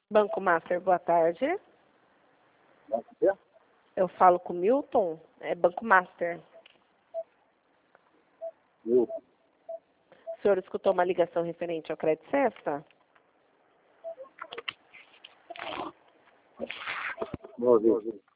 Banco Master, boa tarde. Bom dia. Eu falo com o Milton, é Banco Master. Eu, O senhor escutou uma ligação referente ao Crédito Cesta? não ouvi.